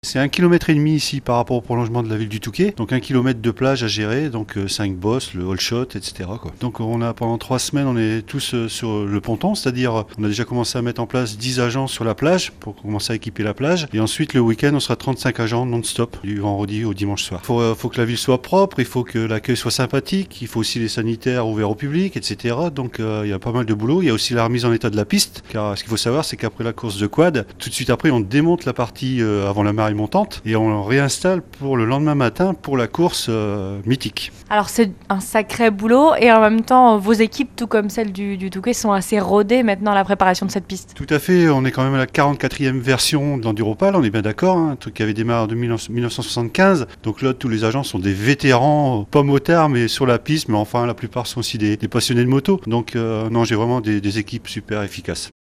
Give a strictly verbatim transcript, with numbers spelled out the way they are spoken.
C'est un kilomètre et demi ici par rapport au prolongement de la ville du Touquet, donc un kilomètre de plage à gérer, donc euh, cinq bosses, le all shot, et cetera quoi. Donc on a pendant trois semaines, on est tous euh, sur le ponton, c'est-à-dire on a déjà commencé à mettre en place dix agents sur la plage pour commencer à équiper la plage, et ensuite le week-end on sera trente-cinq agents non-stop du vendredi au dimanche soir. Il faut, euh, faut que la ville soit propre, il faut que l'accueil soit sympathique, il faut aussi les sanitaires ouverts au public, et cetera. Donc euh, il y a pas mal de boulot. Il y a aussi la remise en état de la piste, car ce qu'il faut savoir c'est qu'après la course de quad, tout de suite après on démonte la partie euh, avant la marée montante et on réinstalle pour le lendemain matin pour la course euh, mythique. Alors c'est un sacré boulot et en même temps vos équipes, tout comme celles du, du Touquet, sont assez rodées maintenant à la préparation de cette piste. Tout à fait, on est quand même à la quarante-quatrième version de l'Enduropal, on est bien d'accord, hein, un truc qui avait démarré en mille neuf cent soixante-quinze. Donc là tous les agents sont des vétérans, pas motards mais sur la piste, mais enfin la plupart sont aussi des, des passionnés de moto. Donc euh, non, j'ai vraiment des, des équipes super efficaces.